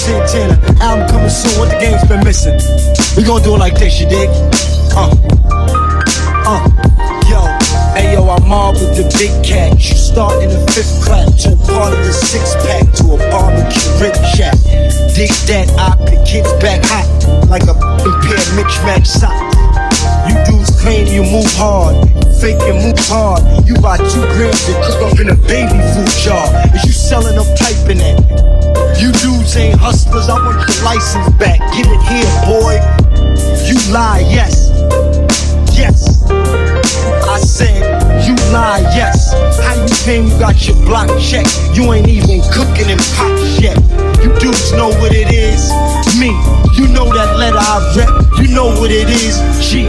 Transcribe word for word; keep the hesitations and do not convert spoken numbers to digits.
Santana, album coming soon, what the game's been missing. We gon' do it like this, you dig? Uh, uh, yo, ayo, I mob with the big cat. You start in the fifth clap, turn part of the six pack to a barbecue rib shack. Dig that, I could kids back hot like a impaired Mitch Match sock. You dudes claim you move hard, fake and move hard. You buy two grams and cook up in a baby food jar. Is you selling them piping it? You dudes ain't hustlers, I want your license back. Give it here, boy. You lie, yes, yes. I said, you lie, yes. How you claim you got your block checked? You ain't even cooking in pots yet. You dudes know what it is. Me, you know that letter I rep. You know what it is. G.